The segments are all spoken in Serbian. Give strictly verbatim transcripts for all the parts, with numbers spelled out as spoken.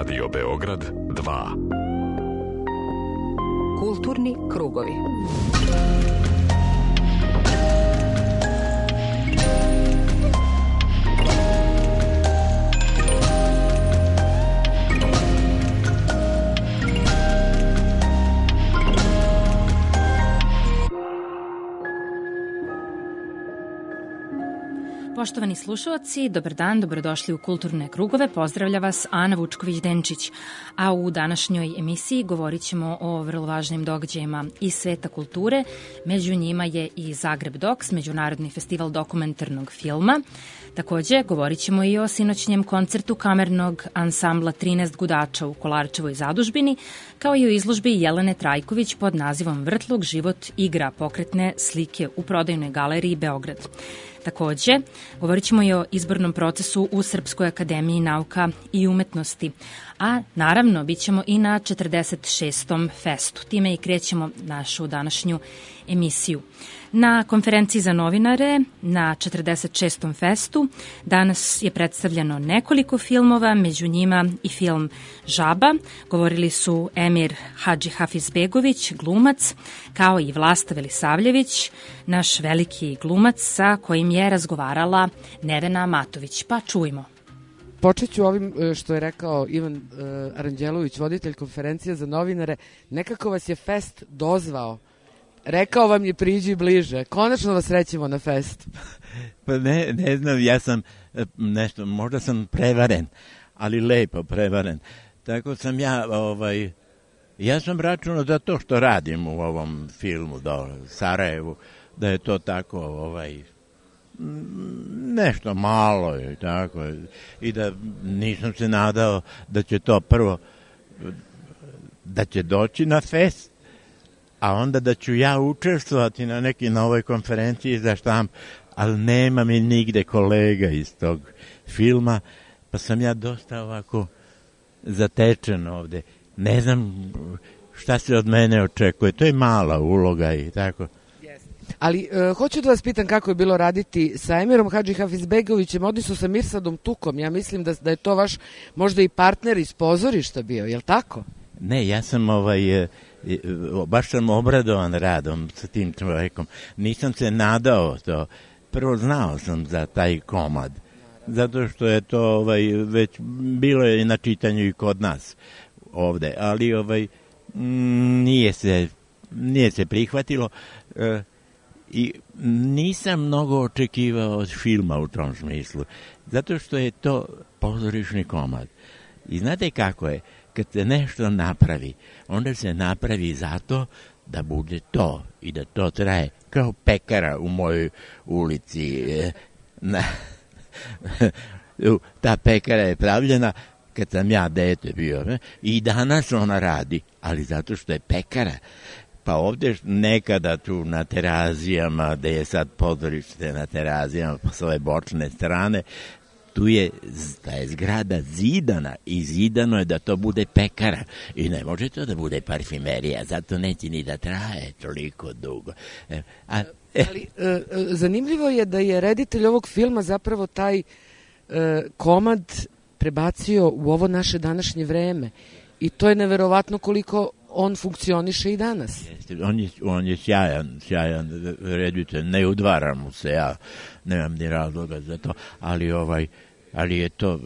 Radio Beograd dva. Kulturni krugovi. Poštovani slušalci, dobar dan, dobrodošli u Kulturne krugove. Pozdravlja vas Ana Vučković-Denčić. A u današnjoj emisiji govorit ćemo o vrlo važnim događajima iz sveta kulture. Među njima je i Zagreb Docs, Međunarodni festival dokumentarnog filma. Takođe, govorit ćemo i o sinoćnjem koncertu kamernog ansambla trinaest gudača u Kolarčevoj zadužbini, kao i o izložbi Jelene Trajković pod nazivom Vrtlog život igra pokretne slike u prodajnoj galeriji Beograd. Takođe, govorit ćemo i o izbornom procesu u Srpskoj akademiji nauka i umetnosti, a naravno bit ćemo i na četrdeset šestom festu. Time i krećemo našu današnju emisiju. Na konferenciji za novinare na četrdeset šestom festu danas je predstavljeno nekoliko filmova, među njima i film Žaba. Govorili su Emir Hadžihafizbegović, glumac, kao i Vlasta Velisavljević, naš veliki glumac sa kojim je razgovarala Nevena Matović. Pa čujmo. Počet ću ovim što je rekao Ivan uh, Aranđelović, voditelj konferencije za novinare. Nekako vas je fest dozvao. Rekao vam je priđi bliže. Konačno vas srećemo na fest. Pa ne, ne znam, ja sam nešto, možda sam prevaren, ali lepo prevaren. Tako sam ja, ovaj, ja sam računao za to što radim u ovom filmu do Sarajevu, da je to tako, ovaj, nešto malo i tako, i da nisam se nadao da će to prvo, da će doći na fest, a onda da ću ja učestvovati na neki novoj konferenciji za štamp, ali nema mi nigde kolega iz tog filma, pa sam ja dosta ovako zatečen ovde. Ne znam šta se od mene očekuje, to je mala uloga i tako. Ali uh, hoću da vas pitam kako je bilo raditi sa Emirom Hadžihafizbegovićem, odnosno sa Mirsadom Tukom. Ja mislim da, da je to vaš možda i partner iz pozorišta bio, je li tako? Ne, ja sam ovaj, baš sam obradovan radom sa tim čovekom. Nisam se nadao to. Prvo znao sam za taj komad, zato što je to ovaj, već bilo je na čitanju i kod nas ovde, ali ovaj, nije se, nije se prihvatilo. E, I nisam mnogo očekivao od filma u tom smislu, zato što je to pozorišni komad. I znate kako je, kad se nešto napravi, onda se napravi zato da bude to i da to traje, kao pekara u mojoj ulici. Na, ta pekara je pravljena kad sam ja dete bio, ne? I danas ona radi, ali zato što je pekara. Pa ovdje nekada tu na Terazijama, gde je sad pozorište na Terazijama po svoje bočne strane, tu je, ta je zgrada zidana i zidano je da to bude pekara. I ne može to da bude parfimerija, zato neće ni da traje toliko dugo. E, a, e. Ali e, zanimljivo je da je reditelj ovog filma zapravo taj e, komad prebacio u ovo naše današnje vreme. I to je neverovatno koliko on funkcioniše i danas. On je, on je sjajan, sjajan reditelj, ne udvaram mu se, ja nemam ni razloga za to, ali ovaj, ali je to,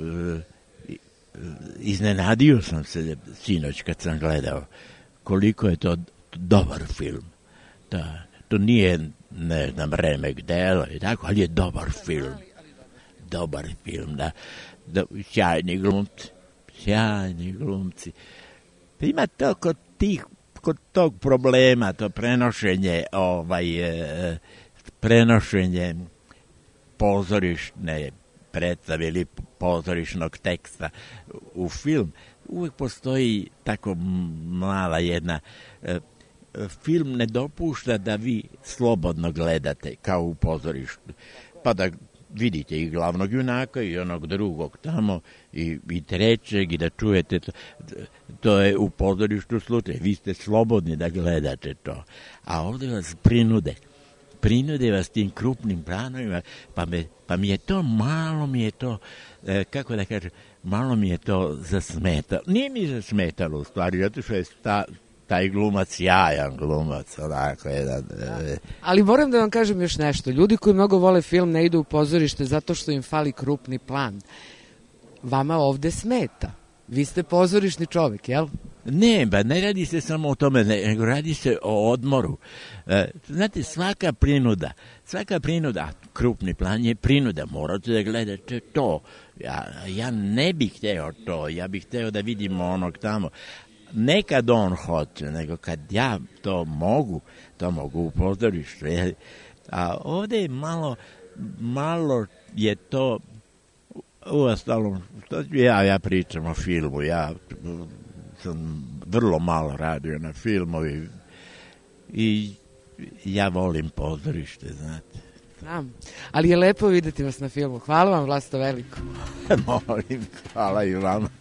iznenadio sam se sinoć kad sam gledao koliko je to dobar film. Da, to nije, ne znam, remek delo i tako, ali je dobar film. Dobar film, da, da sjajni glumci, sjajni glumci. Ima to kod tih, kod tog problema, to prenošenje, ovaj, e, prenošenje pozorišne predstave ili pozorišnog teksta u film, uvijek postoji tako mala jedna, e, film ne dopušta da vi slobodno gledate kao u pozorištu, pa da vidite i glavnog junaka i onog drugog tamo i, i trećeg i da čujete to, to je u pozorištu slučaj, vi ste slobodni da gledate to, a ovdje vas prinude prinude vas tim krupnim planovima, pa, me, pa mi je to, malo mi je to, e, kako da kažem, malo mi je to zasmetalo. Nije mi zasmetalo u stvari, zato što je ta, taj glumac jajan glumac, onako jedan. E. Ali moram da vam kažem još nešto. Ljudi koji mnogo vole film ne idu u pozorište zato što im fali krupni plan. Vama ovde smeta. Vi ste pozorišni čovjek, jel? Ne, ba ne radi se samo o tome, nego radi se o odmoru. E, znate, svaka prinuda, svaka prinuda, krupni plan je prinuda, morate da gledate to. Ja, ja ne bih hteo to, ja bih hteo da vidimo onog tamo. Ne kad on hoće, nego kad ja to mogu, to mogu u pozorištu. A ovde je malo, malo je to, uostalom, ja, ja pričam o filmu, ja sam vrlo malo radio na filmovi i ja volim pozorište, znate. Znam, ali je lepo videti vas na filmu. Hvala vam, Vlasto, veliko. Molim, hvala i vama.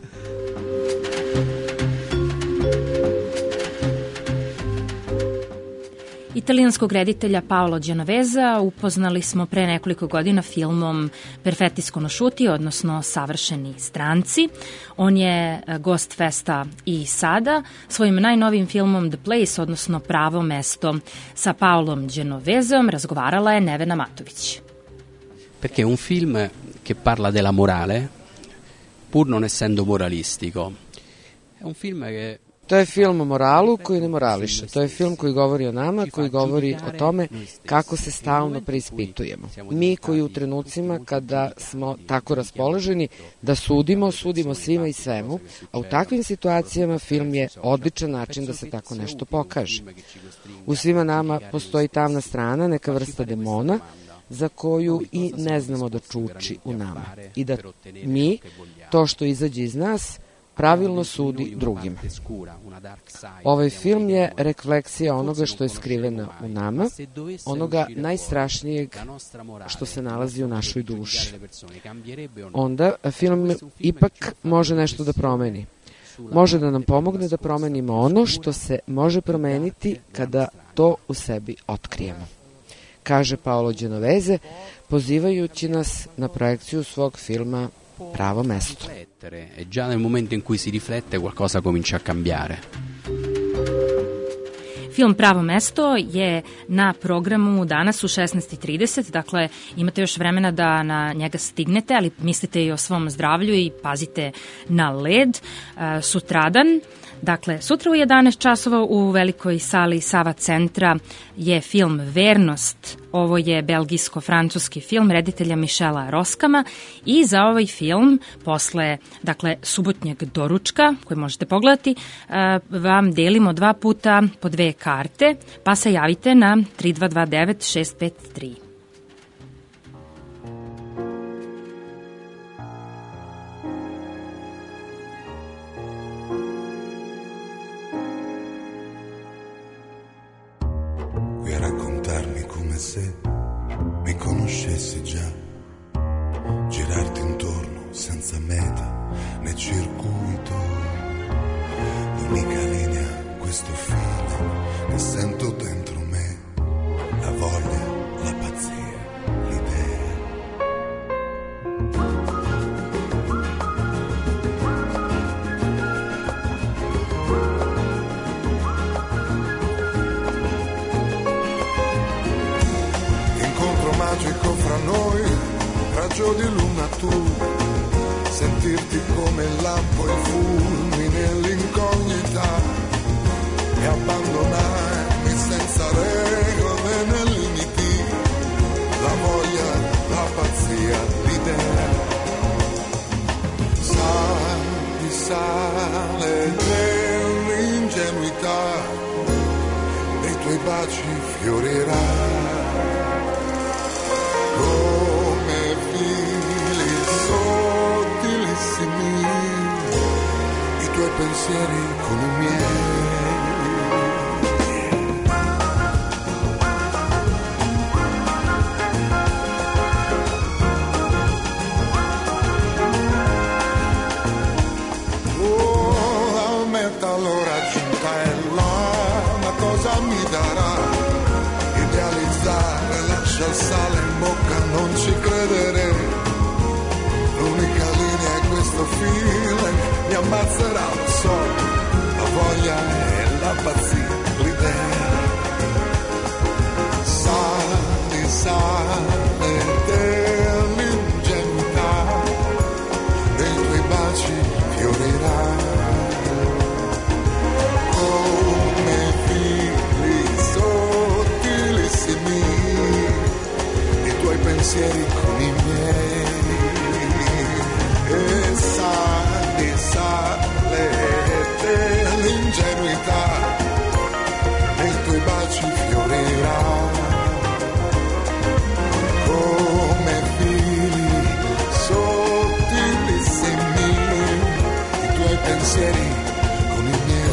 Italijanskog reditelja Paolo Genoveza upoznali smo pre nekoliko godina filmom Perfetti sconosciuti, odnosno Savršeni stranci. On je gost festa i sada. Svojim najnovijim filmom The Place, odnosno Pravo mesto, sa Paolom Genovezom razgovarala je Nevena Matović. Perché è un film che parla della morale, pur non essendo moralistico. È un film che To je film o moralu koji ne morališe. To je film koji govori o nama, koji govori o tome kako se stalno preispitujemo. Mi koji u trenucima kada smo tako raspoloženi da sudimo, sudimo svima i svemu, a u takvim situacijama film je odličan način da se tako nešto pokaže. U svima nama postoji tamna strana, neka vrsta demona, za koju i ne znamo da čuči u nama. I da mi, to što izađe iz nas, pravilno sudi drugim. Ovaj film je refleksija onoga što je skriveno u nama, onoga najstrašnijeg što se nalazi u našoj duši. Onda film ipak može nešto da promeni. Može da nam pomogne da promenimo ono što se može promeniti kada to u sebi otkrijemo, kaže Paolo Genoveze, pozivajući nas na projekciju svog filma Pravo mesto. E già nel momento in cui si riflette qualcosa comincia a cambiare. Film Pravo mesto je na programu danas u šesnaest i trideset, dakle imate još vremena da na njega stignete, ali mislite i o svom zdravlju i pazite na led. E, sutradan, dakle sutra u jedanaest časova u velikoj sali Sava centra je film Vernost. Ovo je belgijsko-francuski film reditelja Michela Roskama i za ovaj film posle, dakle, subotnjeg doručka koji možete pogledati, vam delimo dva puta po dve karte, pa se javite na tri dva dva devet šest pet tri. Se mi conoscessi già, girarti intorno senza meta né circuito, l'unica linea, questo feeling che sento dentro me, la voglia, la pazzia, l'idea. Magico fra noi, raggio di luna tu, sentirti come il lampo, il fulmine, l'incognita e abbandonarmi senza regole né limiti, la voglia, la pazzia, l'idea. Sali, sale dell'ingenuità, nei tuoi baci fiorirà. Come fili sottilissimi, i tuoi pensieri con i miei. Oh, la meta l'ho raggiunta e là, ma cosa mi darà? Idealizzare faccia sale in bocca, non ci credere. L'unica linea è questo feeling, mi ammazzerà, lo so, la voglia e la pazzia, l'idea. Sali, sale dell'ingenuità, nei tuoi baci fiorirà. Come fili sottilissimi, i tuoi pensieri con i miei. E sali, sale dell'ingenuità, nei tuoi baci fiorirà. Come fili sottilissimi, i tuoi pensieri con i miei.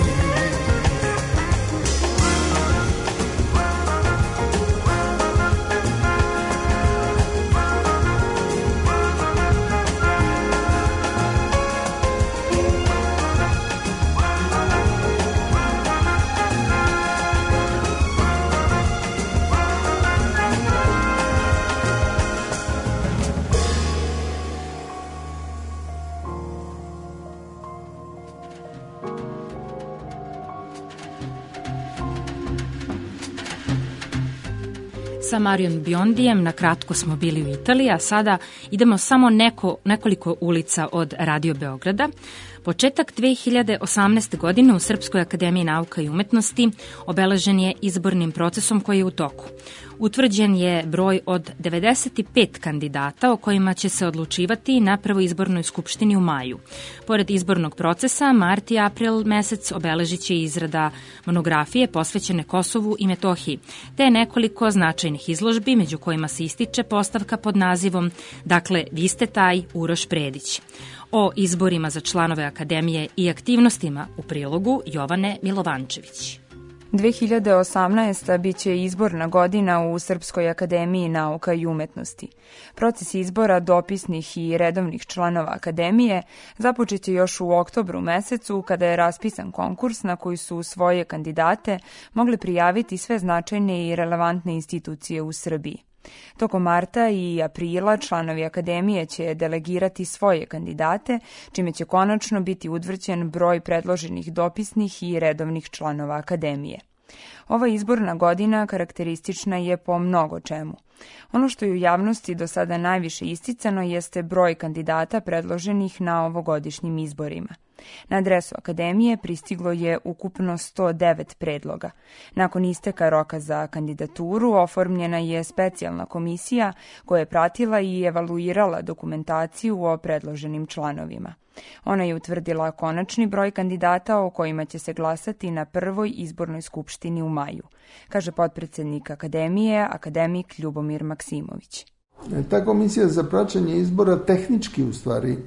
Sa Marijom Biondijem na kratko smo bili u Italiji, a sada idemo samo neko, nekoliko ulica od Radio Beograda. Početak dve hiljade osamnaeste. godine u Srpskoj akademiji nauka i umetnosti obeležen je izbornim procesom koji je u toku. Utvrđen je broj od devedeset pet kandidata o kojima će se odlučivati na prvoj izbornoj skupštini u maju. Pored izbornog procesa, mart i april mesec obeležit će izrada monografije posvećene Kosovu i Metohiji, te nekoliko značajnih izložbi, među kojima se ističe postavka pod nazivom Dakle, vi ste taj Uroš Predić. O izborima za članove akademije i aktivnostima u prilogu Jovane Milovančević. dve hiljade osamnaesta. biće izborna godina u Srpskoj akademiji nauka i umetnosti. Proces izbora dopisnih i redovnih članova akademije započeće još u oktobru mesecu, kada je raspisan konkurs na koji su svoje kandidate mogli prijaviti sve značajne i relevantne institucije u Srbiji. Tokom marta i aprila članovi akademije će delegirati svoje kandidate, čime će konačno biti utvrđen broj predloženih dopisnih i redovnih članova akademije. Ova izborna godina karakteristična je po mnogo čemu. Ono što je u javnosti do sada najviše isticano jeste broj kandidata predloženih na ovogodišnjim izborima. Na adresu akademije pristiglo je ukupno sto devet predloga. Nakon isteka roka za kandidaturu oformljena je specijalna komisija koja je pratila i evaluirala dokumentaciju o predloženim članovima. Ona je utvrdila konačni broj kandidata o kojima će se glasati na prvoj izbornoj skupštini u maju, kaže potpredsednik akademije, akademik Ljubomir Maksimović. Ta komisija za praćenje izbora tehnički u stvari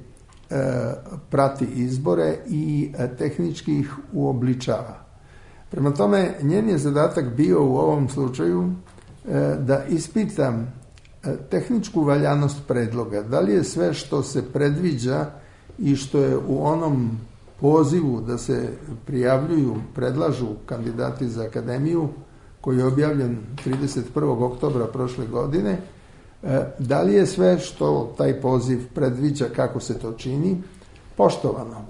prati izbore i tehnički ih uobličava. Prema tome, njen je zadatak bio u ovom slučaju da ispita tehničku valjanost predloga. Da li je sve što se predviđa i što je u onom pozivu da se prijavljuju, predlažu kandidati za akademiju, koji je objavljen trideset prvog oktobra prošle godine, da li je sve što taj poziv predviđa, kako se to čini, poštovano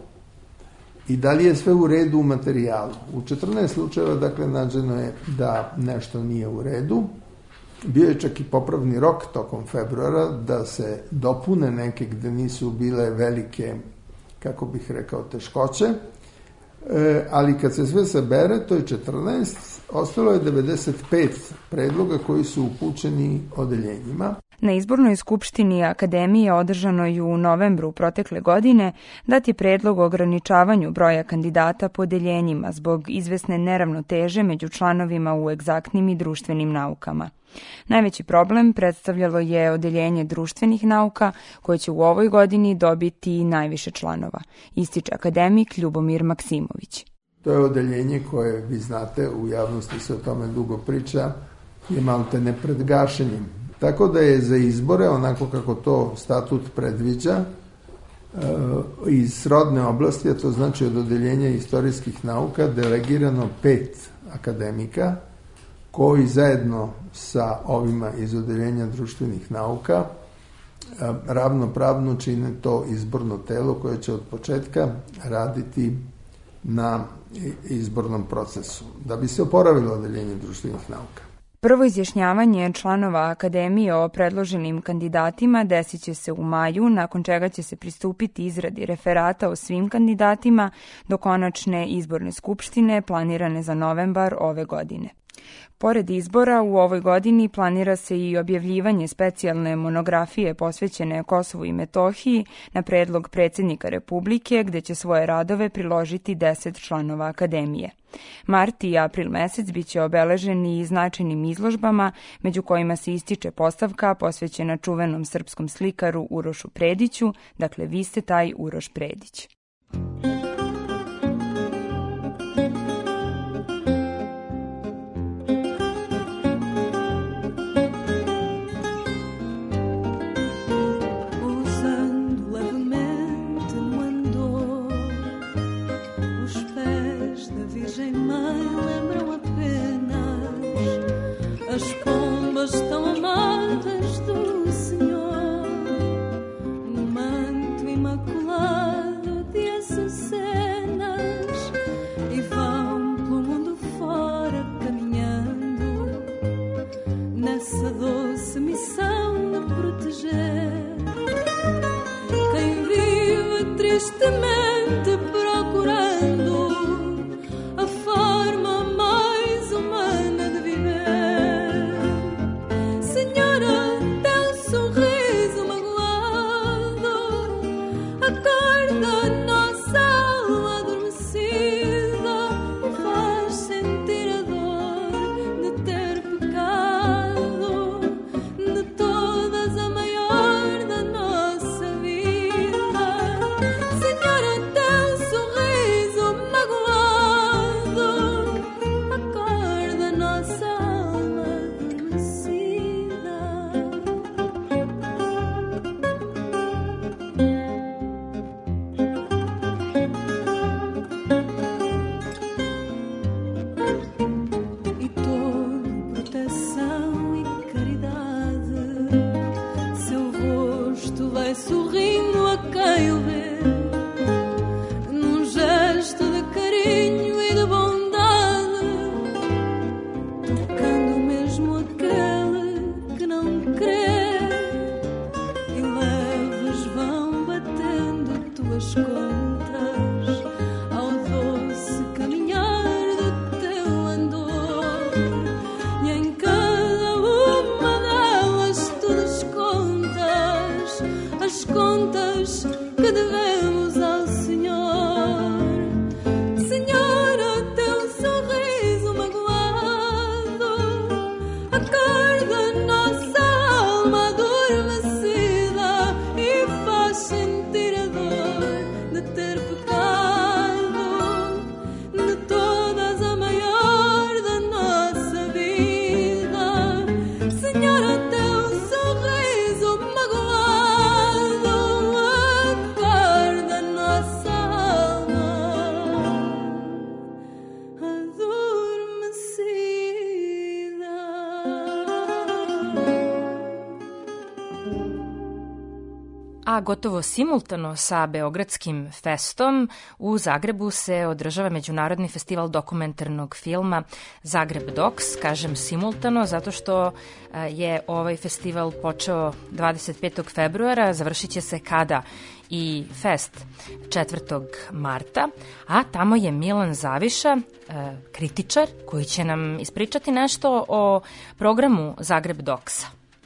i da li je sve u redu u materijalu. U četrnaest slučajeva, dakle, nađeno je da nešto nije u redu. Bio je čak i popravni rok tokom februara da se dopune neke gde nisu bile velike, kako bih rekao, teškoće, e, ali kad se sve sabere, to je četrnaest, ostalo je devedeset pet predloga koji su upućeni odeljenjima. Na izbornoj skupštini akademije održanoj u novembru protekle godine dat je predlog o ograničavanju broja kandidata po odeljenjima zbog izvesne neravnoteže među članovima u egzaktnim i društvenim naukama. Najveći problem predstavljalo je odeljenje društvenih nauka koje će u ovoj godini dobiti najviše članova, ističe akademik Ljubomir Maksimović. To je odeljenje koje, vi znate, u javnosti se o tome dugo priča, je malte ne pred gašenjem. Tako da je za izbore, onako kako to statut predviđa, iz srodne oblasti, a to znači od odeljenja istorijskih nauka, delegirano pet akademika koji zajedno sa ovima iz odeljenja društvenih nauka ravnopravno čine to izborno telo koje će od početka raditi na izbornom procesu, da bi se oporavilo odeljenje društvenih nauka. Prvo izjašnjavanje članova Akademije o predloženim kandidatima desit će se u maju, nakon čega će se pristupiti izradi referata o svim kandidatima do konačne izborne skupštine planirane za novembar ove godine. Pored izbora, u ovoj godini planira se i objavljivanje specijalne monografije posvećene Kosovu i Metohiji na predlog predsjednika Republike, gde će svoje radove priložiti deset članova Akademije. Mart i april mesec biće obeleženi i značajnim izložbama, među kojima se ističe postavka posvećena čuvenom srpskom slikaru Urošu Prediću, dakle vi ste taj Uroš Predić. As pombas tão amadas do Senhor, no manto imaculado de açucenas, e vão pelo mundo fora caminhando, nessa doce missão de proteger quem vive tristemente procurando a forma mais humana de viver. A gotovo simultano sa Beogradskim festom u Zagrebu se održava Međunarodni festival dokumentarnog filma Zagreb Doks. Kažem simultano zato što je ovaj festival počeo dvadeset petog februara, završit će se kada i fest četvrtog marta, a tamo je Milan Zaviša, kritičar, koji će nam ispričati nešto o programu Zagreb Doksa.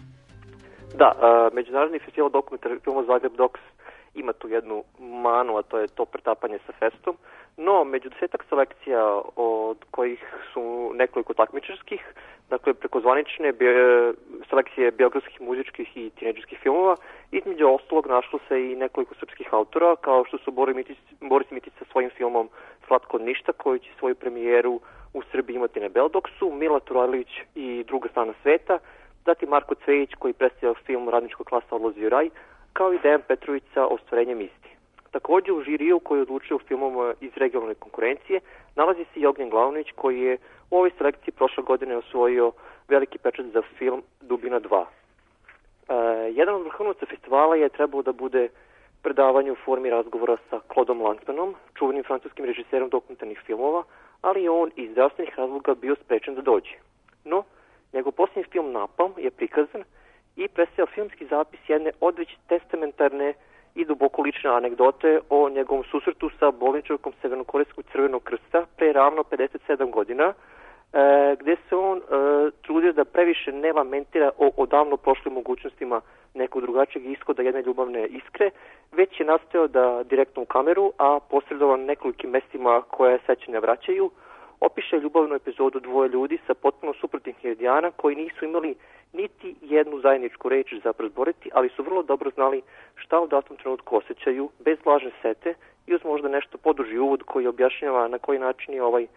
Da, uh, Međunarodni festival dokumentarnog filma Zagreb Doks ima tu jednu manu, a to je to pretapanje sa festom, no među desetak selekcija od kojih su nekoliko takmičarskih, dakle preko zvanične be, selekcije beogradskih muzičkih i tinejdžerskih filmova, između ostalog našlo se i nekoliko srpskih autora, kao što su Boris Mitić, Boris Mitić sa svojim filmom Slatko od ništa, koji će svoju premijeru u Srbiji imati na Beldoksu, Mila Turajlić i Druga strana sveta, zatim Marko Cvejić koji predstavlja film Radnička klasa odlazi u raj, kao i Dejan Petrović sa Ostvarenjem isti. Takođe u žiriju koji je odlučio filmom iz regionalne konkurencije nalazi se i Ognjen Glavnović koji je U ovoj selekciji prošle godine je osvojio veliki pečat za film Dubina dva. E, jedan od vrhunaca festivala je trebao da bude predavanje u formi razgovora sa Claudom Lanzmannom, čuvenim francuskim režiserom dokumentarnih filmova, ali je on iz zdravstvenih razloga bio sprečen da dođe. No, njegov posljednji film Napalm je prikazan i predstavlja filmski zapis jedne odveć testamentarne i duboko lične anegdote o njegovom susretu sa bolničarkom Severnokorejskog crvenog krsta pre ravno pedeset sedam godina, e, gde se on e, trudio da previše ne lamentira o odavno prošlim mogućnostima nekog drugačijeg ishoda jedne ljubavne iskre, već je nastojao da direktno u kameru, a posredovan nekolikim mestima koje sećanja vraćaju, opiše ljubavnu epizodu dvoje ljudi sa potpuno suprotnih meridijana koji nisu imali niti jednu zajedničku reč za prozboriti, ali su vrlo dobro znali šta u datom trenutku osjećaju, bez lažne sete i uz možda nešto poduži uvod koji objašnjava na koji način je ovaj e,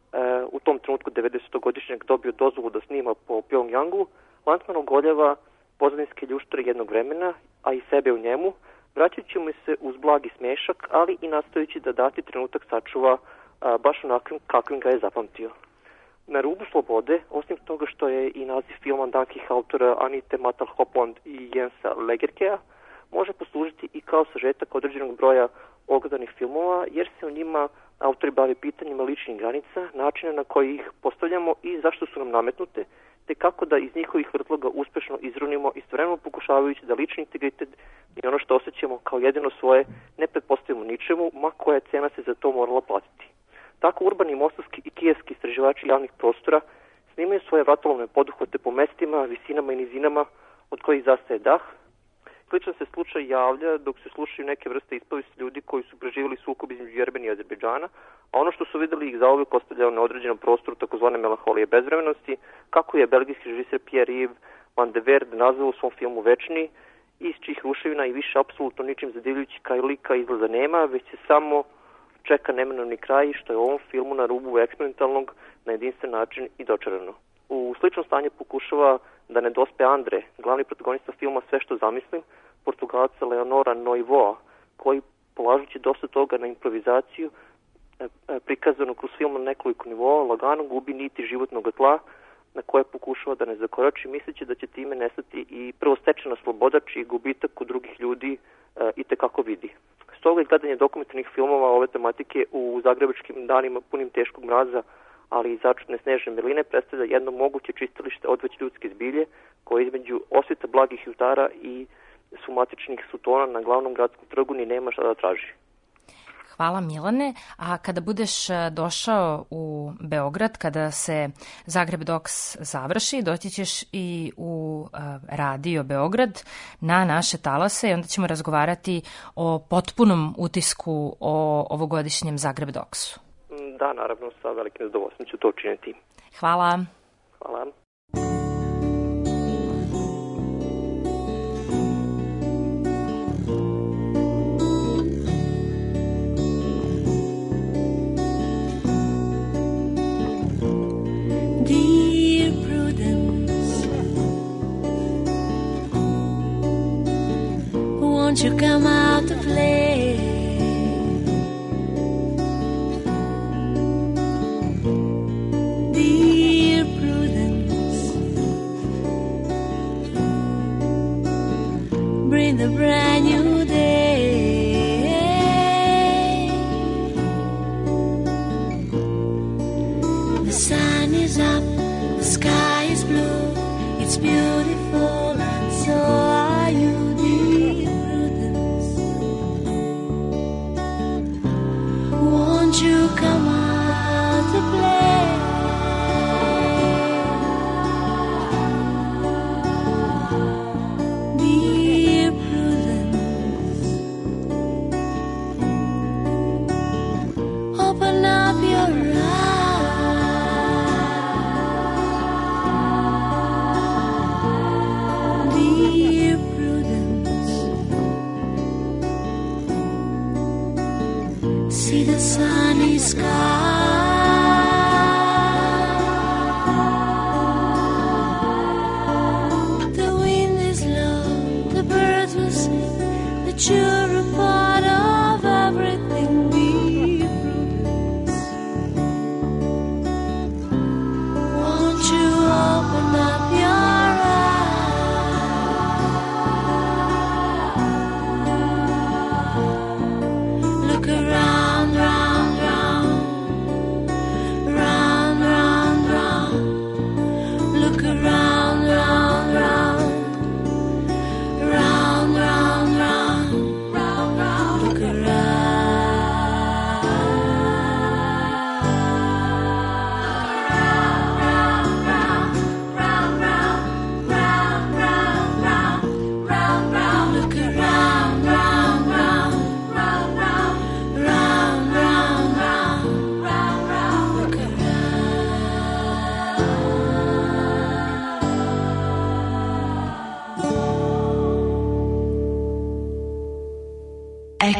u tom trenutku devedesetogodišnjak dobio dozvolu da snima po Pyongyangu. Lanzmann ogoljava pozadinske ljuštre jednog vremena, a i sebe u njemu, vraćajući mu se uz blagi smešak, ali i nastojući da dati trenutak sačuva a, baš onakvim kakvim ga je zapamtio. Na rubu slobode, osim toga što je i naziv filma dankih autora Anite Matal-Hopland i Jensa Lagerkea, može poslužiti i kao sažetak određenog broja ogledanih filmova, jer se u njima autori bave pitanjima ličnih granica, načina na koji ih postavljamo i zašto su nam nametnute, te kako da iz njihovih vrtloga uspešno izrunimo, istovremeno pokušavajući da lični integritet i ono što osjećamo kao jedino svoje ne pretpostavimo ničemu, ma koja cena se za to morala platiti. Tako urbani mostovski i kijevski istraživači javnih prostora snimaju svoje vratolovne poduhvate po mestima, visinama i nizinama od kojih zastaje dah. Sličan se slučaj javlja dok se slušaju neke vrste ispovesti ljudi koji su preživjeli sukob između Jermenije i Azerbejdžana, a ono što su videli ih zauvijek ostavljao na određenom prostoru takozvane melanholije bezvremenosti, kako je belgijski režiser Pierre-Yves Van de Verde nazvao u svom filmu Večni, iz čijih ruševina i više apsolutno ničim zadivljujući kao lika izlaza nema, već se samo čeka neminovni kraj, što je u ovom filmu na rubu eksperimentalnog na jedinstven način i dočarano. U sličnom stanju pokušava da ne dospe Andre, glavni protagonista filma Sve što zamislim, Portugalca Leonora Noivoa, koji polažući dosta toga na improvizaciju, prikazano kroz film na nekoliko nivoa, lagano gubi niti životnog tla na koje pokušava da ne zakorači, misleći da će time nestati i prvostečena sloboda, čiji gubitak kod drugih ljudi e, i tekako vidi. Stoga izgledanje dokumentarnih filmova ove tematike u zagrebačkim danima punim teškog mraza, ali i začutne snežne meline predstavlja jedno moguće čistilište odveć ljudske zbilje, koje između osveta blagih jutara i sumatičnih sutona na glavnom gradskom trgu ni nema šta da traži. Hvala Milane, a kada budeš došao u Beograd, kada se Zagreb Docs završi, doći ćeš i u Radio Beograd na naše talase i onda ćemo razgovarati o potpunom utisku o ovogodišnjem Zagreb Docsu. Da, naravno, sa velikim zadovoljstvom ću to učiniti. Hvala. Hvala. Dear Prudence, won't you come out to play? Dear Prudence, bring the brand new day. The sun is up, the sky is blue, it's beautiful, and so are you, dear Prudence. Won't you come out to play? Dear Prudence,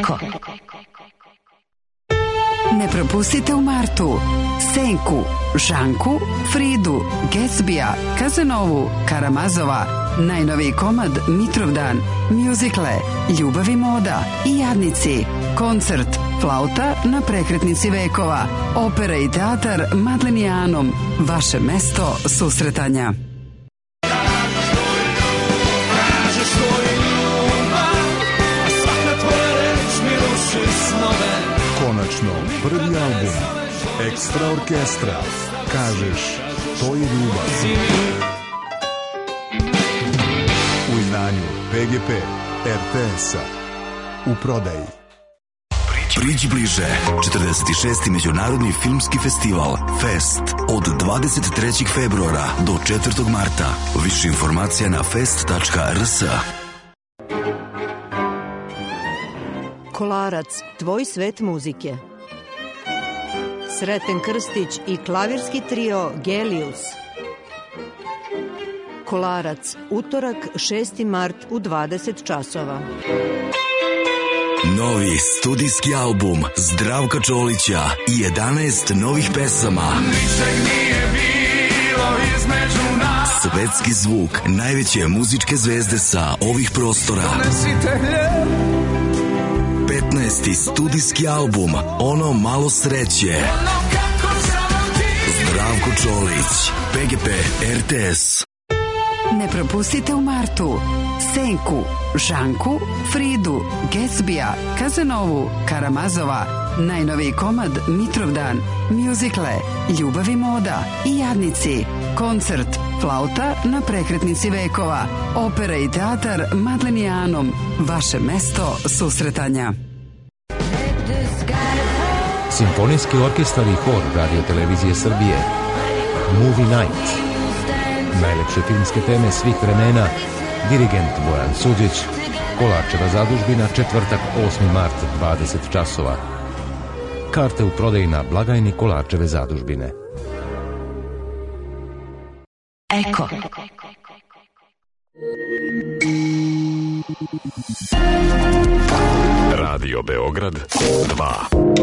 Eko. Ne propustite u martu Senku, Žanku, Fridu, Gatsbija, Kazanovu, Karamazova, najnoviji komad Mitrovdan, mjuzikle, Ljubav i moda i Jadnici, koncert Flauta na prekretnici vekova, opera i teatar Madlenijanom, vaše mesto susretanja. Konačno, prvi album Ekstra orkestra. Kažeš, to je ljubav. U izdanju P G P R T S-a. U prodaji. Priđi bliže. četrdeset šesti Međunarodni filmski festival Fest od dvadeset trećeg februara do četvrtog marta. Više informacija na fest tačka r s. Kolarac, tvoj svet muzike. Sreten Krstić i klavirski trio Gelius. Kolarac, utorak šesti mart u dvadeset časova. Novi studijski album Zdravka Čolića i jedanaest novih pesama. Ničeg nije bilo između nas. Svetski zvuk najveće muzičke zvezde sa ovih prostora. Donesite hljeb. petnaesti studijski album Ono malo sreće. Ono kako sam ti. Zdravko Čolić, P G P R T S. Ne propustite u martu Senku, Žanku, Fridu, Gatsbija, Kazanovu, Karamazova, najnoviji komad Mitrovdan, mjuzikle, Ljubav i moda i Jadnici, koncert Flauta na prekretnici vekova, opera i teatar Madlenijanom, vaše mesto susretanja. Simfonijski orkestar i hor Radio Televizije Srbije. Movie Night. Najlepše filmske teme svih vremena. Dirigent Bojan Suđić. Kolarčeva zadužbina, četvrtak osmi mart, dvadeset časova. Karte u prodaji na blagajni Kolarčeve zadužbine. Eko. Radio Beograd dva.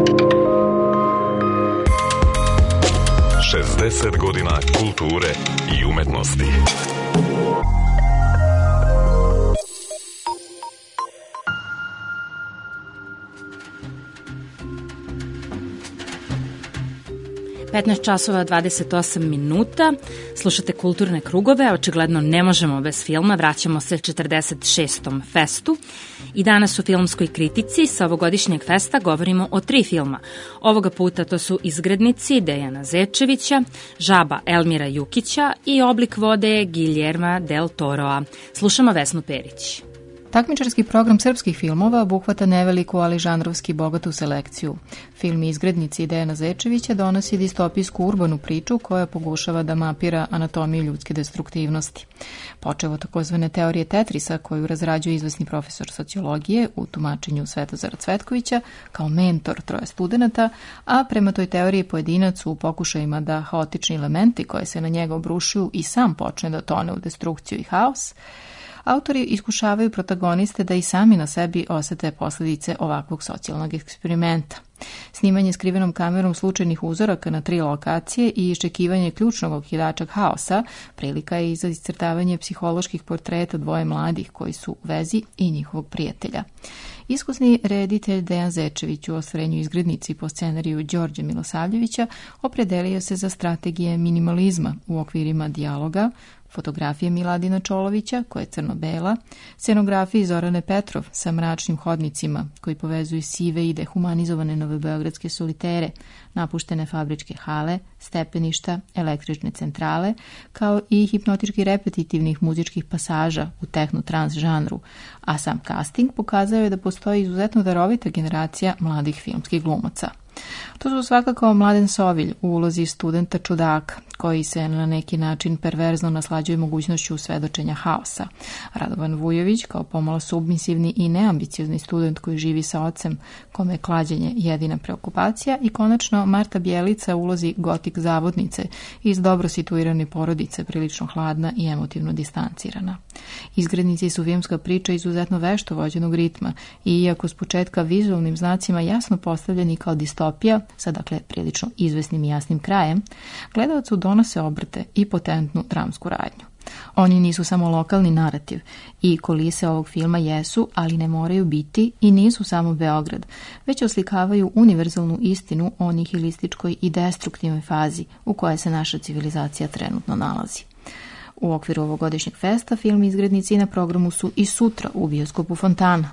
šezdeset godina kulture i umetnosti. petnaest časova dvadeset osam minuta, slušate Kulturne krugove, očigledno ne možemo bez filma, vraćamo se četrdeset šestom festu i danas u filmskoj kritici sa ovogodišnjeg festa govorimo o tri filma. Ovoga puta to su Izgrednici Dejana Zečevića, Žaba Elmira Jukića i Oblik vode Giljerma del Toroa. Slušamo Vesnu Perić. Takmičarski program srpskih filmova obuhvata neveliku, ali žanrovski bogatu selekciju. Film Izgrednici Dejana Zečevića donosi distopijsku urbanu priču koja pokušava da mapira anatomiju ljudske destruktivnosti. Počevo takozvane teorije Tetrisa koju razrađuje izvesni profesor sociologije u tumačenju Svetozara Cvetkovića kao mentor troje studenata, a prema toj teoriji pojedinac u pokušajima da haotični elementi koje se na njega obrušuju i sam počne da tone u destrukciju i haos. Autori iskušavaju protagoniste da i sami na sebi osete posljedice ovakvog socijalnog eksperimenta. Snimanje skrivenom kamerom slučajnih uzoraka na tri lokacije i iščekivanje ključnog okidača haosa prilika je i za iscrtavanje psiholoških portreta dvoje mladih koji su u vezi i njihovog prijatelja. Iskusni reditelj Dejan Zečević u ostvarenju Izgrednici po scenariju Đorđe Milosavljevića opredelio se za strategije minimalizma u okvirima dijaloga, fotografije Miladina Čolovića, koja je crno-bela, scenografije Zorane Petrov sa mračnim hodnicima koji povezuju sive i dehumanizovane novobeogradske solitere, napuštene fabričke hale, stepeništa, električne centrale, kao i hipnotički repetitivnih muzičkih pasaža u tehno-trans žanru, a sam casting pokazao je da postoji izuzetno darovita generacija mladih filmskih glumaca. To su svakako Mladen Sovilj u ulozi studenta čudaka, koji se na neki način perverzno naslađuje mogućnošću svedočenja haosa. Radovan Vujović kao pomalo submisivni i neambiciozni student koji živi sa ocem, kome je klađenje jedina preokupacija, i konačno Marta Bjelica u ulozi gotik zavodnice iz dobro situirane porodice, prilično hladna i emotivno distancirana. Izgrednici su filmska priča izuzetno vešto vođenog ritma i iako s početka vizualnim znacima jasno postavljeni kao distopija, sa dakle prilično izvesnim i jasnim krajem, gledalcu donose obrte i potentnu dramsku radnju. Oni nisu samo lokalni narativ i kulise ovog filma jesu, ali ne moraju biti i nisu samo Beograd, već oslikavaju univerzalnu istinu o nihilističkoj i destruktivnoj fazi u kojoj se naša civilizacija trenutno nalazi. U okviru ovogodišnjeg festa film Izgrednici na programu su i sutra u bioskopu Fontana.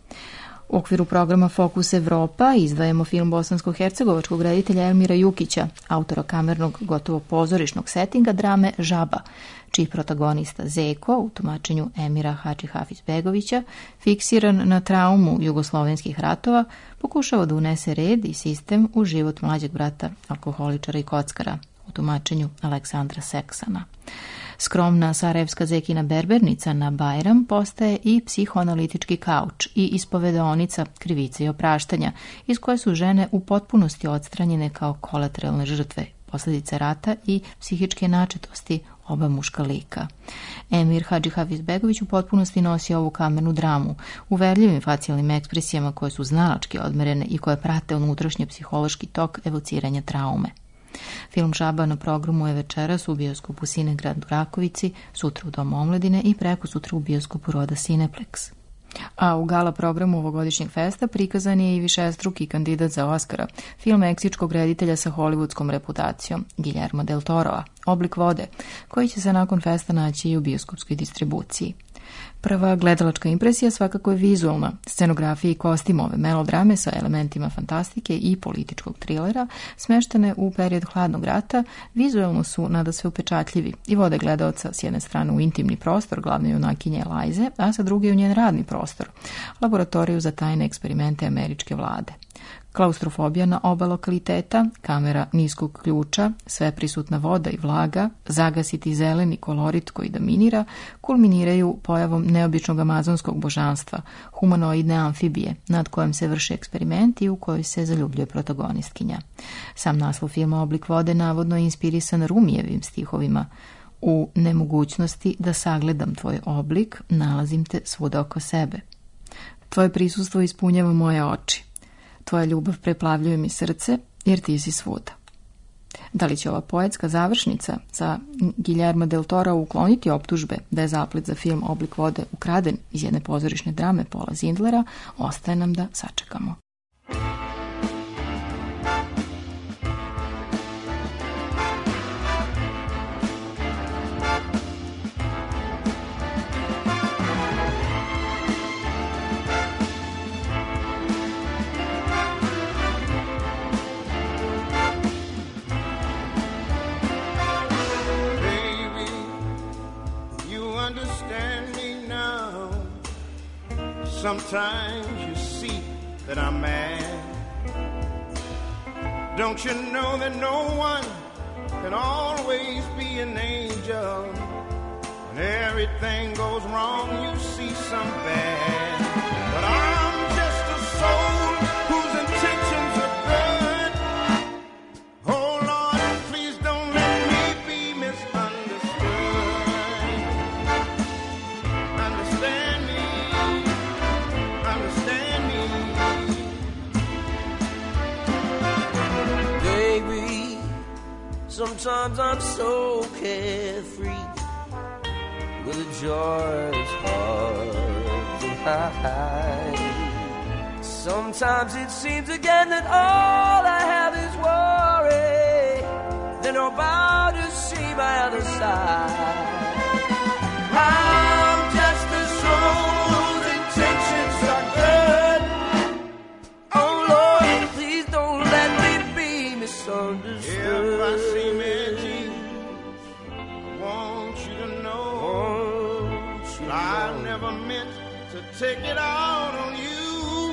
U okviru programa Fokus Evropa izdvajamo film bosansko-hercegovačkog reditelja Elmira Jukića, autora kamernog gotovo pozorišnog setinga drame Žaba, čiji protagonista Zeko, u tumačenju Emira Hadžihafizbegovića, fiksiran na traumu jugoslovenskih ratova, pokušava da unese red i sistem u život mlađeg brata, alkoholičara i kockara, u tumačenju Aleksandra Seksana. Skromna sarajevska Zekina berbernica na Bajram postaje i psihoanalitički kauč i ispovedaonica krivice i opraštanja, iz koje su žene u potpunosti odstranjene kao kolateralne žrtve, posljedice rata i psihičke načetosti oba muška lika. Emir Hadžihafizbegović u potpunosti nosi ovu kamernu dramu, uverljivim facijalnim ekspresijama koje su znalački odmerene i koje prate unutrašnji psihološki tok evociranja traume. Film Žaba na programu je večeras u bioskopu Cinegrad u Rakovici, sutra u Domu omladine i preko sutra u bioskopu Roda Cineplex. A u gala programu ovogodišnjeg festa prikazan je i višestruki kandidat za Oskara, film meksičkog reditelja sa hollywoodskom reputacijom, Guillermo del Toroa, Oblik vode, koji će se nakon festa naći i u bioskopskoj distribuciji. Prva gledalačka impresija svakako je vizualna. Scenografije i kostimove melodrame sa elementima fantastike i političkog trilera, smeštene u period hladnog rata, vizualno su nadasve upečatljivi i vode gledaoca s jedne strane u intimni prostor glavne junakinje Elize, a sa druge u njen radni prostor, laboratoriju za tajne eksperimente američke vlade. Klaustrofobija na oba lokaliteta, kamera niskog ključa, sveprisutna voda i vlaga, zagasiti zeleni kolorit koji dominira, kulminiraju pojavom neobičnog amazonskog božanstva, humanoidne amfibije, nad kojom se vrše eksperimenti i u kojoj se zaljubljuje protagonistkinja. Sam naslov filma Oblik vode navodno je inspirisan Rumijevim stihovima. U nemogućnosti da sagledam tvoj oblik, nalazim te svuda oko sebe. Tvoje prisustvo ispunjava moje oči. Tvoja ljubav preplavljuje mi srce, jer ti si svuda. Da li će ova poetska završnica za Guillermo del Toro ukloniti optužbe da je zaplet za film Oblik vode ukraden iz jedne pozorišne drame Paula Zindlera, ostaje nam da sačekamo. Sometimes you see that I'm mad. Don't you know that no one can always be an angel? When everything goes wrong, you see some bad. But I'm just a soul whose intentions are good. Oh Lord, please don't let me be misunderstood. Understand me. Understand me, baby. Sometimes I'm so carefree, with a joy that's hard to hide. Sometimes it seems again that all I have is worry, then I'm about to see my other side. I'm just a soul. If I seem edgy, I want you to know you I know. Never meant to take it out on you.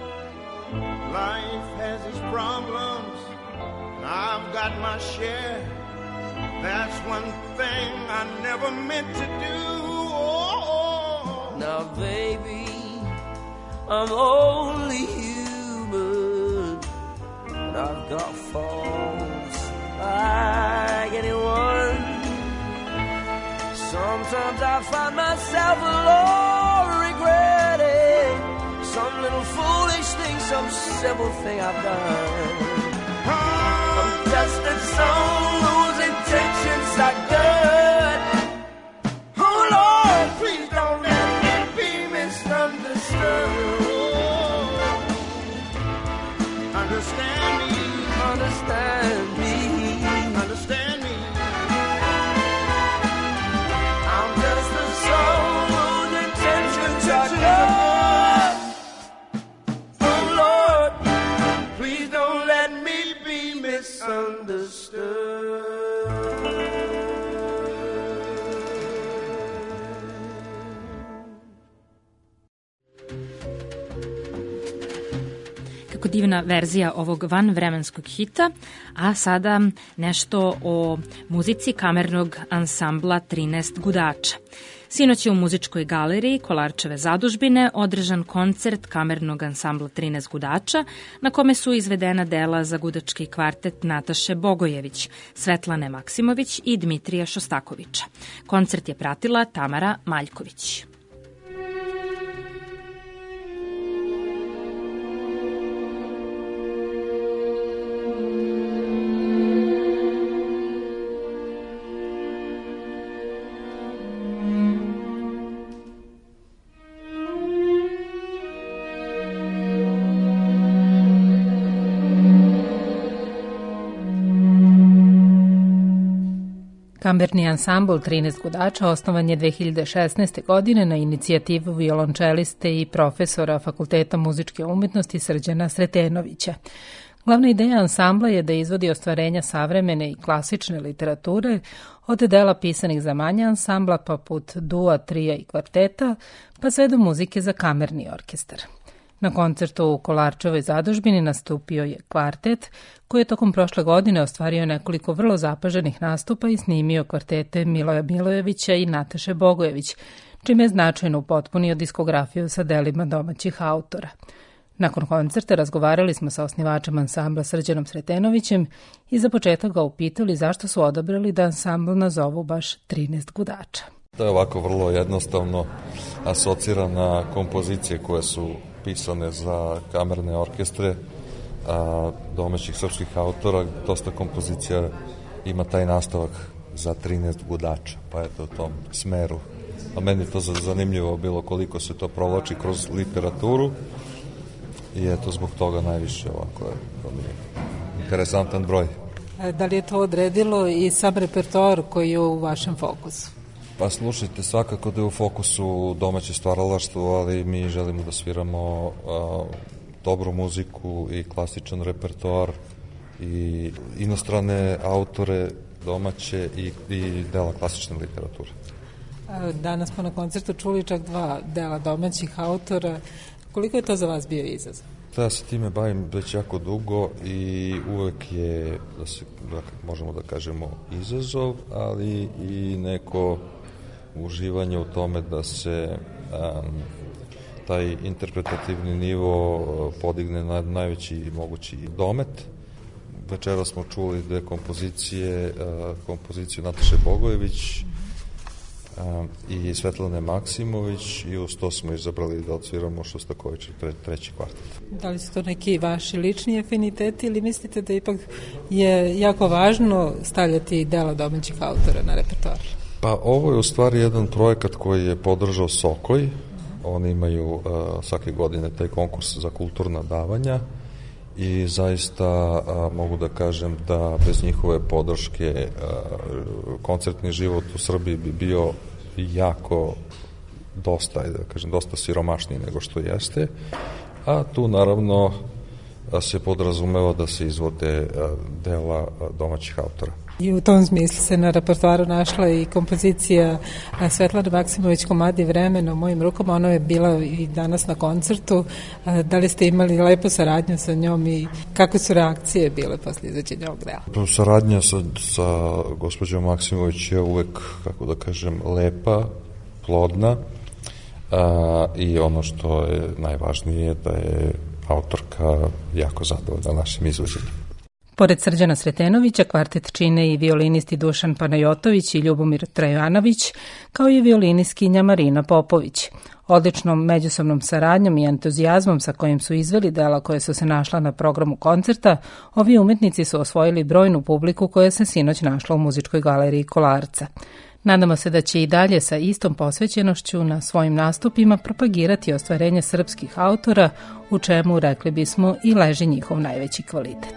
Life has its problems, and I've got my share. That's one thing I never meant to do. Oh. Now, baby, I'm only human, and I've got faults like anyone. Sometimes I find myself alone regretting some little foolish thing, some simple thing I've done. I'm just a soul whose intentions are good. Oh Lord, please don't let me be misunderstood. Understand me, understand me, understand me. I'm just a soul whose intentions are good. Oh Lord, please don't let me be misunderstood. Kako divna verzija ovog vanvremenskog hita, a sada nešto o muzici kamernog ansambla trinaest gudača. Sinoć je u muzičkoj galeriji Kolarčeve zadužbine održan koncert kamernog ansambla trinaest gudača, na kome su izvedena dela za gudački kvartet Nataše Bogojević, Svetlane Maksimović i Dmitrija Šostakovića. Koncert je pratila Tamara Maljković. Kamerni ansambl trinaest gudača osnovan je dve hiljade šesnaeste. godine na inicijativu violončeliste i profesora Fakulteta muzičke umetnosti Srđana Sretenovića. Glavna ideja ansambla je da izvodi ostvarenja savremene i klasične literature od dela pisanih za manje ansambla poput dua, trija i kvarteta, pa sve do muzike za kamerni orkestar. Na koncertu u Kolarčevoj zadužbini nastupio je kvartet, koji je tokom prošle godine ostvario nekoliko vrlo zapaženih nastupa i snimio kvartete Miloja Milojevića i Nataše Bogojević, čime je značajno upotpunio diskografiju sa delima domaćih autora. Nakon koncerta razgovarali smo sa osnivačem ansambla Srđanom Sretenovićem i za početak ga upitali zašto su odabrali da ansambl nazovu baš trinaest gudača. To je ovako vrlo jednostavno asocira na kompozicije koje su pisane za kamerne orkestre a, domaćih srpskih autora. Dosta kompozicija ima taj nastavak za trinaest gudača, pa eto u tom smeru. A meni je to zanimljivo bilo koliko se to provlači kroz literaturu i eto zbog toga najviše ovako je interesantan broj. Da li je to odredilo i sam repertoar koji je u vašem fokusu? Pa slušajte, svakako da je u fokusu domaće stvaralaštvo, ali mi želimo da sviramo a, dobru muziku i klasičan repertoar i inostrane autore domaće i, i dela klasične literature. Danas smo na koncertu čuli čak dva dela domaćih autora. Koliko je to za vas bio izazov? Ja se time bavim već jako dugo i uvek je, da se, da možemo da kažemo, izazov, ali i neko uživanje u tome da se um, taj interpretativni nivo podigne na najveći mogući domet. Večera smo čuli dve kompozicije, uh, kompoziciju Nataše Bogojević um, i Svetlane Maksimović i uz to smo izabrali da odsviramo Šostakovića tre, treći kvartet. Da li su to neki vaši lični afiniteti ili mislite da ipak je jako važno stavljati dela domaćih autora na repertoar? Pa ovo je u stvari jedan projekat koji je podržao Sokoj. Oni imaju uh, svake godine taj konkurs za kulturna davanja i zaista uh, mogu da kažem da bez njihove podrške uh, koncertni život u Srbiji bi bio jako dosta, da kažem, dosta siromašniji nego što jeste, a tu naravno se podrazumeva da se izvode dela domaćih autora. I u tom smislu se na repertoaru našla i kompozicija Svetlane Maksimović Komadi vremena u mojim rukama. Ona je bila i danas na koncertu. Da li ste imali lepu saradnju sa njom i kakve su reakcije bile posle izađenja ovog dela? Saradnja sa, sa gospođom Maksimović je uvek, kako da kažem, lepa, plodna a, i ono što je najvažnije je da je autorka jako zadovoljna našim izvođenjem. Pored Srđana Sretenovića, kvartet čine i violinisti Dušan Panajotović i Ljubomir Trajanović, kao i violinistkinja Marina Popović. Odličnom međusobnom saradnjom i entuzijazmom sa kojim su izveli dela koje su se našla na programu koncerta, ovi umetnici su osvojili brojnu publiku koja se sinoć našla u muzičkoj galeriji Kolarca. Nadamo se da će i dalje sa istom posvećenošću na svojim nastupima propagirati ostvarenje srpskih autora, u čemu, rekli bismo, i leži njihov najveći kvalitet.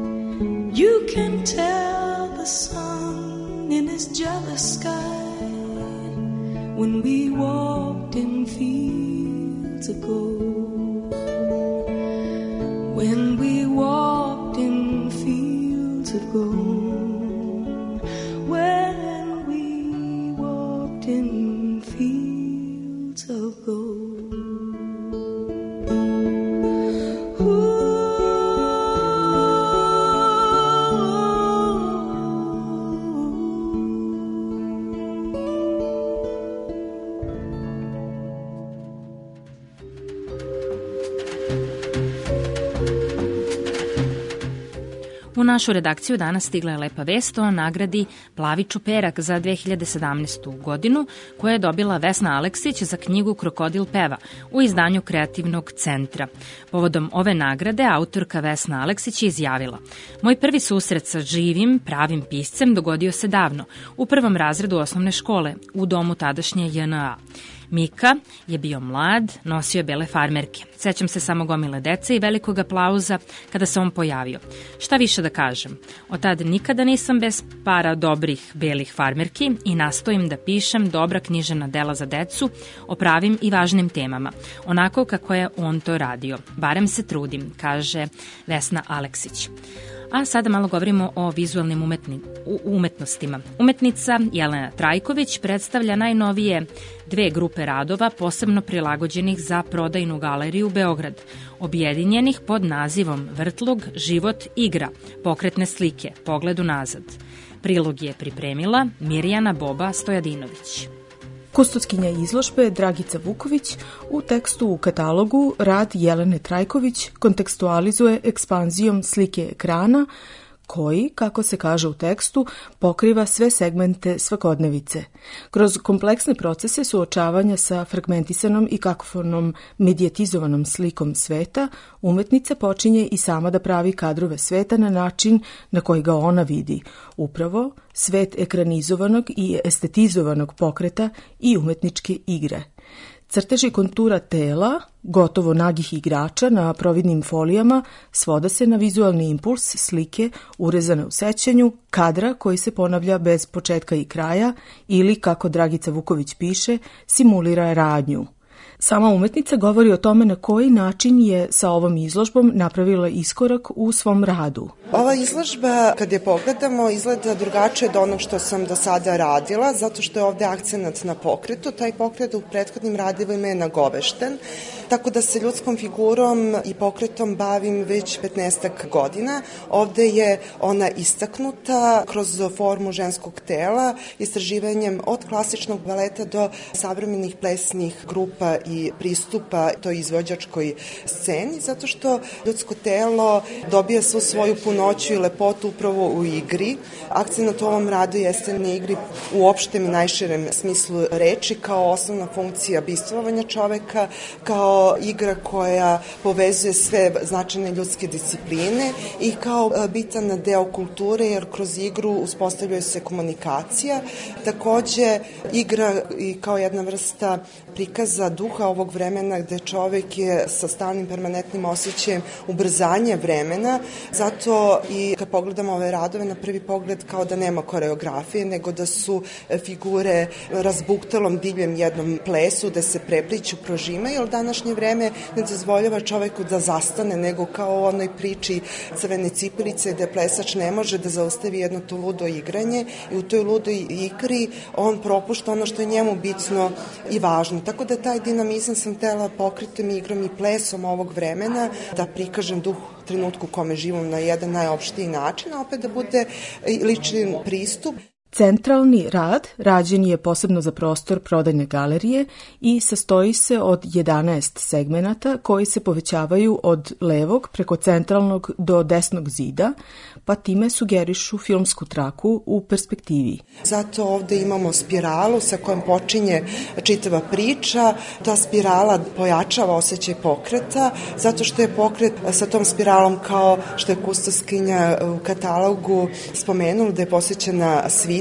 You can tell the sun in his jealous sky when we walked in fields of gold. When we walked in fields of gold. When we walked in fields of gold. U našu redakciju danas stigla je lepa vest o nagradi Plavi čuperak za dve hiljade sedamnaestu. godinu, koju je dobila Vesna Aleksić za knjigu Krokodil peva u izdanju Kreativnog centra. Povodom ove nagrade autorka Vesna Aleksić je izjavila: "Moj prvi susret sa živim, pravim piscem dogodio se davno, u prvom razredu osnovne škole, u domu tadašnje J N A. Mika je bio mlad, nosio je bele farmerke. Sećam se samo gomile dece i velikog aplauza kada se on pojavio. Šta više da kažem? Od tada nikada nisam bez para dobrih belih farmerki i nastojim da pišem dobra književna dela za decu o pravim i važnim temama, onako kako je on to radio. Barem se trudim", kaže Vesna Aleksić. A sada malo govorimo o vizualnim umetni, umetnostima. Umetnica Jelena Trajković predstavlja najnovije dve grupe radova posebno prilagođenih za prodajnu galeriju Beograd, objedinjenih pod nazivom Vrtlog, život, igra, pokretne slike, pogled unazad. Prilog je pripremila Mirjana Boba Stojadinović. Kustoskinja izložbe Dragica Vuković u tekstu u katalogu rad Jelene Trajković kontekstualizuje ekspanzijom slike ekrana koji, kako se kaže u tekstu, pokriva sve segmente svakodnevice. Kroz kompleksne procese suočavanja sa fragmentisanom i kakofonom medijatizovanom slikom sveta, umetnica počinje i sama da pravi kadrove sveta na način na koji ga ona vidi. Upravo svet ekranizovanog i estetizovanog pokreta i umetničke igre. Crteži kontura tela, gotovo nagih igrača na providnim folijama, svoda se na vizualni impuls slike urezane u sećanju, kadra koji se ponavlja bez početka i kraja ili, kako Dragica Vuković piše, simulira radnju. Sama umetnica govori o tome na koji način je sa ovom izložbom napravila iskorak u svom radu. Ova izložba, kad je pogledamo, izgleda drugačije od onog što sam do sada radila, zato što je ovde akcenat na pokretu. Taj pokret u prethodnim radivima je nagovešten, tako da se ljudskom figurom i pokretom bavim već petnaestak godina. Ovde je ona istaknuta kroz formu ženskog tela, istraživanjem od klasičnog baleta do savremenih plesnih grupa i pristupa toj izvođačkoj sceni, zato što ljudsko telo dobija svu svoju punoću i lepotu upravo u igri. Akcenat u ovom radu jeste na igri u opštem i najširem smislu reči, kao osnovna funkcija bivstvovanja čoveka, kao igra koja povezuje sve značajne ljudske discipline i kao bitan deo kulture, jer kroz igru uspostavljuje se komunikacija. Takođe, igra i kao jedna vrsta prikaza duha ovog vremena gde čovek je sa stalnim permanentnim osjećajem ubrzanja vremena, zato i kad pogledamo ove radove na prvi pogled kao da nema koreografije, nego da su figure razbuktalom divljem jednom plesu, da se prepliću, prožimaju, jer današnje vreme ne dozvoljava čoveku da zastane, nego kao u onoj priči Crvene cipelice gde plesač ne može da zaustavi jedno to ludo igranje i u toj ludoj igri on propušta ono što je njemu bitno i važno. Tako da taj dinamizam sam tela pokretom, igrom i plesom ovog vremena da prikažem duh trenutku u kome živim na jedan najopštiji način, a opet da bude lični pristup. Centralni rad rađen je posebno za prostor prodajne galerije i sastoji se od jedanaest segmenata koji se povećavaju od levog preko centralnog do desnog zida, pa time sugerišu filmsku traku u perspektivi. Zato ovde imamo spiralu sa kojom počinje čitava priča. Ta spirala pojačava osjećaj pokreta, zato što je pokret sa tom spiralom, kao što je kustoskinja u katalogu spomenula, da je posvećena svitu,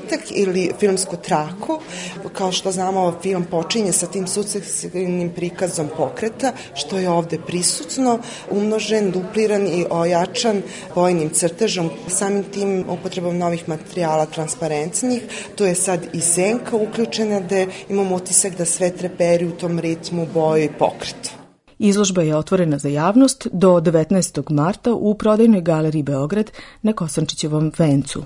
početak ili filmsku traku. Kao što znamo, film počinje sa tim sukcesivnim prikazom pokreta, što je ovde prisutno, umnožen, dupliran i ojačan bojnim crtežom, samim tim upotrebom novih materijala transparentnih. Tu je sad i senka uključena, gde imamo utisak da sve treperi u tom ritmu, boju i pokretu. Izložba je otvorena za javnost do devetnaestog marta u prodajnoj galeriji Beograd na Kosančićevom vencu.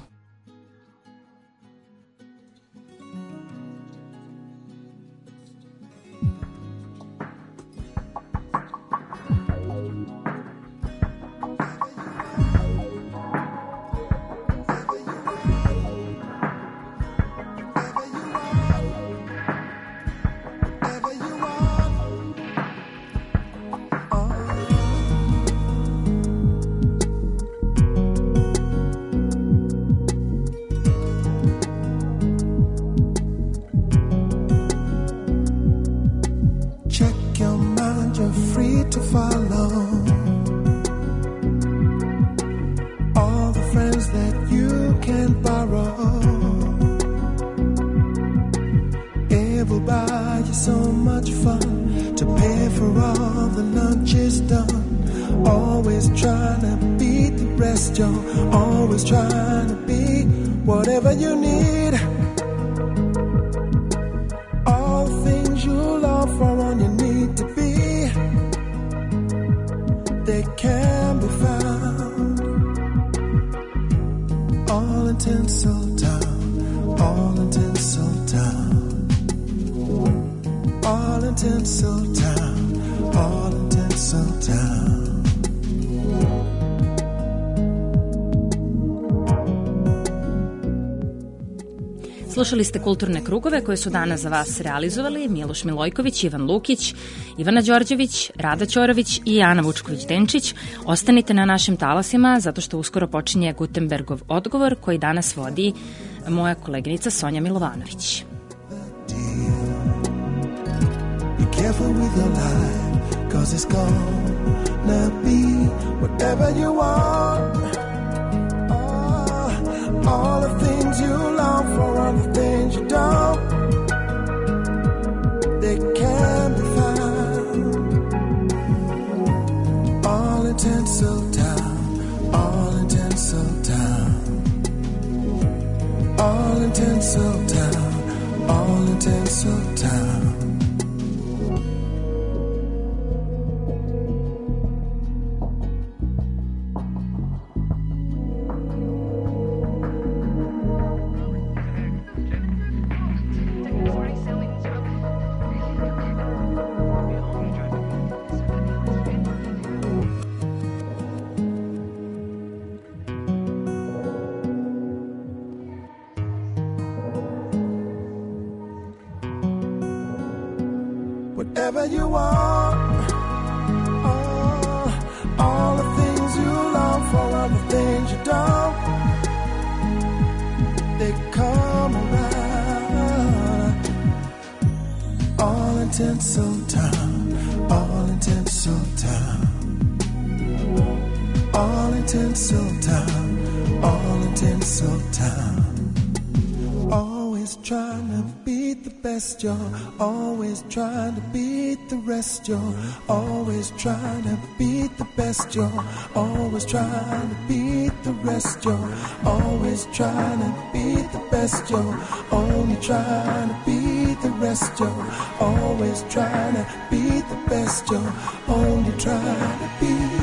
Slušali ste Kulturne krugove koje su danas za vas realizovali Miloš Milojković, Ivan Lukić, Ivana Đorđević, Rada Ćorović i Ana Vučković-Denčić. Ostanite na našim talasima zato što uskoro počinje Gutenbergov odgovor koji danas vodi moja koleginica Sonja Milovanović. All the things you long for, all the things you don't, they can be found. All in Tinsel Town, all in Tinsel Town, all in Tinsel Town, all in Tinsel Town. Whatever you want, oh, all the things you long for, all the things you don't, they come around. All in Tinseltown, all in Tinseltown, all in Tinseltown, all in Tinseltown. Always trying to beat the best, you're always trying to beat the rest, you're always trying to beat the best, you're always trying to beat the rest, you're always trying to beat the best, you're only trying to beat the rest, you're always trying to beat the best, you're only trying to beat